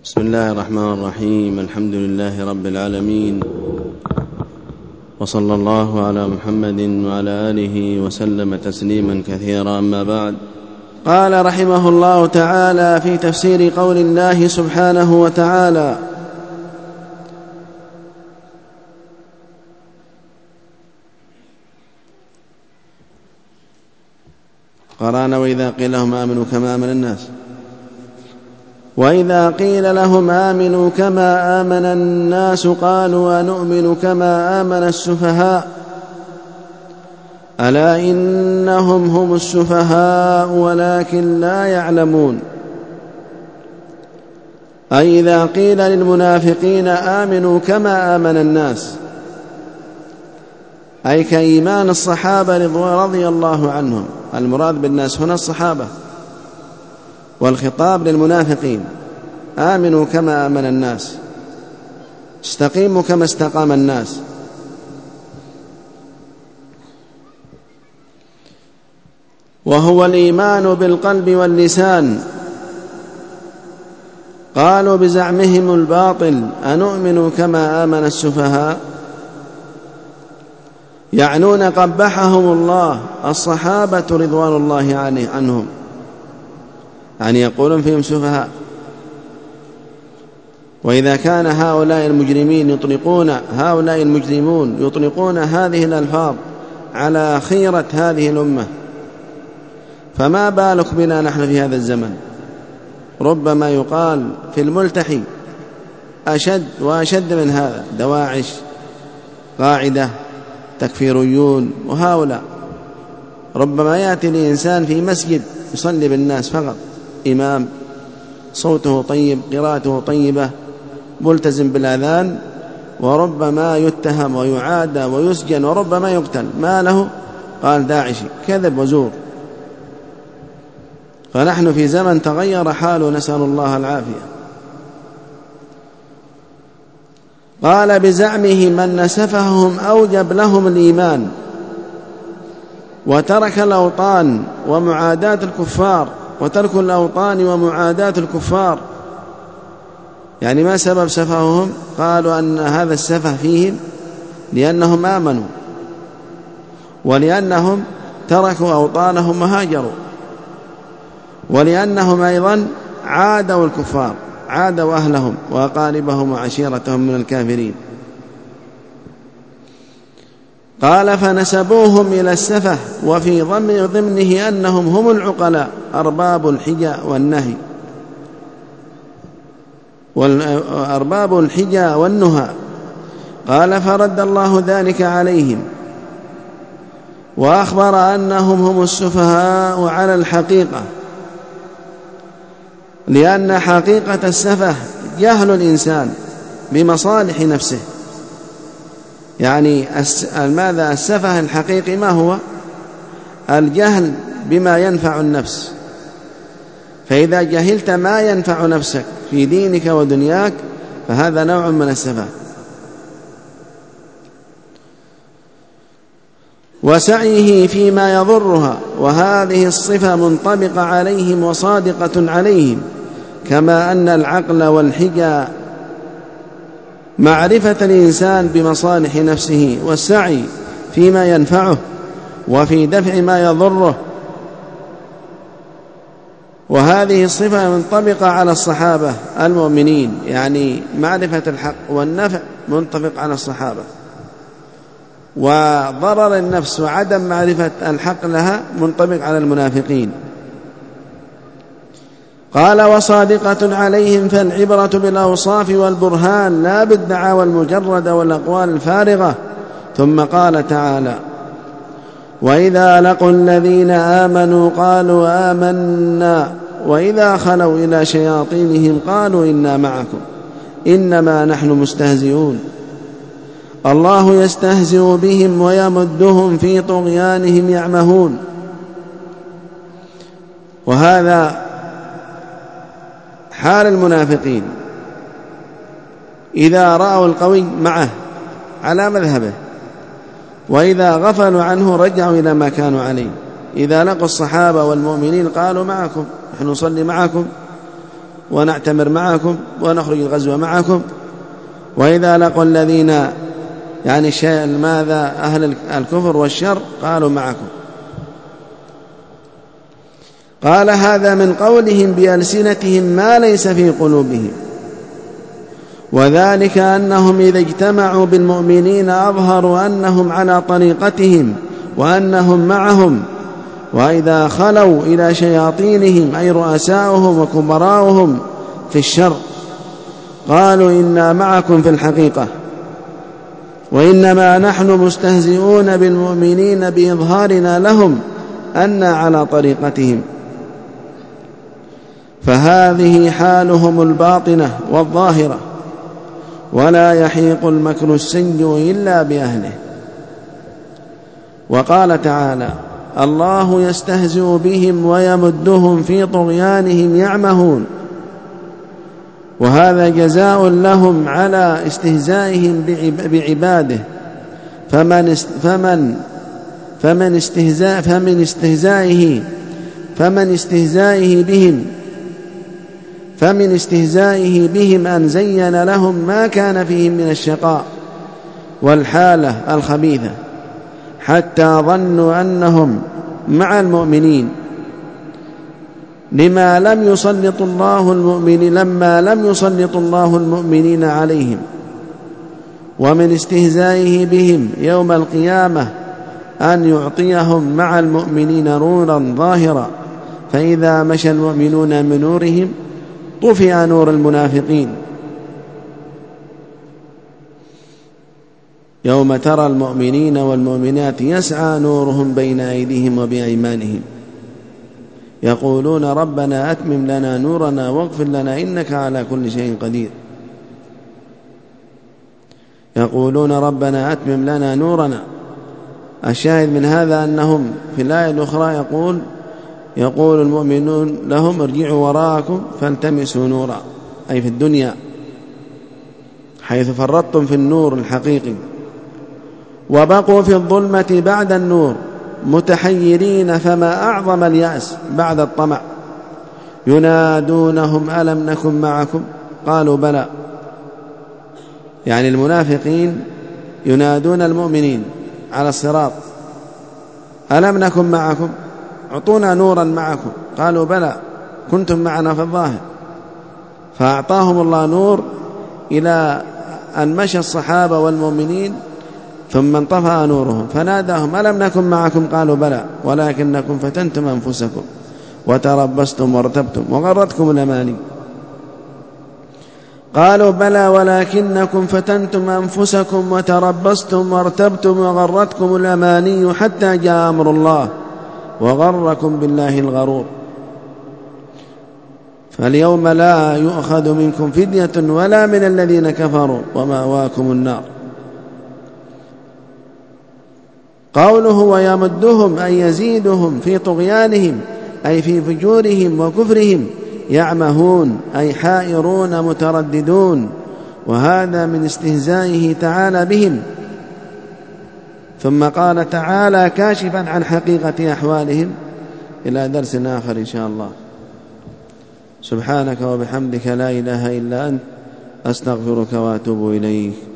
بسم الله الرحمن الرحيم. الحمد لله رب العالمين، وصلى الله على محمد وعلى آله وسلم تسليما كثيرا. أما بعد، قال رحمه الله تعالى في تفسير قول الله سبحانه وتعالى: قرأنا: وإذا قيل لهم آمنوا كما آمن الناس. وإذا قيل لهم آمنوا كما آمن الناس قالوا أنؤمن كما آمن السفهاء ألا إنهم هم السفهاء ولكن لا يعلمون. أي إذا قيل للمنافقين آمنوا كما آمن الناس، أي كإيمان الصحابة رضي الله عنهم. المراد بالناس هنا الصحابة، والخطاب للمنافقين: آمنوا كما آمن الناس، استقيموا كما استقام الناس. وهو الإيمان بالقلب واللسان. قالوا بزعمهم الباطل: أنؤمن كما آمن السفهاء، يعنون قبحهم الله الصحابة رضوان الله عنهم، يعني يقولون فيهم سفهاء. وإذا كان هؤلاء المجرمون يطلقون هذه الألفاظ على خيرة هذه الأمة، فما بالك بنا نحن في هذا الزمن؟ ربما يقال في الملتحي أشد وأشد من هذا: دواعش، قاعدة، تكفيريون، وهؤلاء. ربما يأتي الإنسان في مسجد يصلي بالناس فقط، إمام صوته طيب، قراءته طيبة، ملتزم بالأذان، وربما يتهم ويعادى ويسجن وربما يقتل. ما له؟ قال داعشي. كذب وزور. فنحن في زمن تغير حاله، نسأل الله العافية. قال بزعمهم أن سفههم أوجب لهم الإيمان وترك الأوطان ومعاداة الكفار، وترك الأوطان ومعاداة الكفار. يعني ما سبب سفههم؟ قالوا أن هذا السفه فيهم لأنهم آمنوا، ولأنهم تركوا أوطانهم وهاجروا، ولأنهم أيضا عادوا الكفار، عادوا أهلهم وأقاربهم وعشيرتهم من الكافرين. قال فنسبوهم إلى السفه، وفي ضمنه أنهم هم العقلاء أرباب الحجى والنهي، وأرباب الحجى والنهى. قال فرد الله ذلك عليهم، وأخبر أنهم هم السفهاء على الحقيقة، لأن حقيقة السفه جهل الإنسان بمصالح نفسه. يعني ماذا السفه الحقيقي؟ ما هو؟ الجهل بما ينفع النفس. فإذا جهلت ما ينفع نفسك في دينك ودنياك فهذا نوع من السفه. وسعيه فيما يضرها، وهذه الصفة منطبقة عليهم وصادقة عليهم، كما أن العقل والحجى معرفة الإنسان بمصالح نفسه، والسعي فيما ينفعه وفي دفع ما يضره. وهذه الصفة منطبقة على الصحابة المؤمنين، يعني معرفة الحق والنفع منطبق على الصحابة، وضرر النفس وعدم معرفة الحق لها منطبق على المنافقين. قال وصادقة عليهم، فالعبرة بالأوصاف والبرهان لا بالدعاوى المجردة والأقوال الفارغة. ثم قال تعالى: وإذا لقوا الذين آمنوا قالوا آمنا وإذا خلوا إلى شياطينهم قالوا إنا معكم إنما نحن مستهزئون الله يستهزئ بهم ويمدهم في طغيانهم يعمهون. وهذا حال المنافقين، إذا رأوا القوي معه على مذهبه، وإذا غفلوا عنه رجعوا إلى ما كانوا عليه. إذا لقوا الصحابة والمؤمنين قالوا معكم، نحن نصلي معكم، ونعتمر معكم ونخرج الغزو معكم. وإذا لقوا الذين يعني ماذا أهل الكفر والشر قالوا معكم. قال هذا من قولهم بألسنتهم ما ليس في قلوبهم، وذلك أنهم إذا اجتمعوا بالمؤمنين أظهروا أنهم على طريقتهم وأنهم معهم، وإذا خلوا إلى شياطينهم أي رؤساؤهم وكبراؤهم في الشر قالوا إنا معكم في الحقيقة، وإنما نحن مستهزئون بالمؤمنين بإظهارنا لهم أننا على طريقتهم. فهذه حالهم الباطنة والظاهرة، ولا يحيق المكر السيء إلا بأهله. وقال تعالى: الله يستهزئ بهم ويمدهم في طغيانهم يعمهون. وهذا جزاء لهم على استهزائهم بعباده، فمن استهزائه بهم أن زين لهم ما كان فيهم من الشقاء والحالة الخبيثة، حتى ظنوا أنهم مع المؤمنين لما لم يسلط الله المؤمنين عليهم. ومن استهزائه بهم يوم القيامة أن يعطيهم مع المؤمنين نورا ظاهرا، فإذا مشى المؤمنون من نورهم طفئ نور المنافقين. يوم ترى المؤمنين والمؤمنات يسعى نورهم بين أيديهم وبأيمانهم يقولون ربنا أتمم لنا نورنا واغفر لنا إنك على كل شيء قدير. يقولون ربنا أتمم لنا نورنا. الشاهد من هذا أنهم في الآية الأخرى يقول المؤمنون لهم ارجعوا وراءكم فالتمسوا نورا، أي في الدنيا حيث فرطتم في النور الحقيقي، وبقوا في الظلمة بعد النور متحيرين، فما أعظم اليأس بعد الطمع. ينادونهم ألم نكن معكم قالوا بلى، يعني المنافقين ينادون المؤمنين على الصراط ألم نكن معكم اعطونا نورا معكم، قالوا بلى كنتم معنا في الظاهر، فأعطاهم الله نور إلى أن مشى الصحابة والمؤمنين ثم انطفأ نورهم، فناداهم ألم نكن معكم قالوا بلى ولكنكم فتنتم أنفسكم وتربصتم وارتبتم وغرتكم الأماني. قالوا بلى ولكنكم فتنتم أنفسكم وتربصتم وارتبتم وغرتكم الأماني حتى جاء أمر الله وغركم بالله الغرور. فاليوم لا يؤخذ منكم فدية ولا من الذين كفروا ومأواكم النار. قوله ويمدهم أي يزيدهم في طغيانهم أي في فجورهم وكفرهم، يعمهون أي حائرون مترددون، وهذا من استهزائه تعالى بهم. ثم قال تعالى كاشفا عن حقيقة أحوالهم. إلى درس آخر إن شاء الله. سبحانك وبحمدك لا إله إلا أنت أستغفرك وأتوب إليك.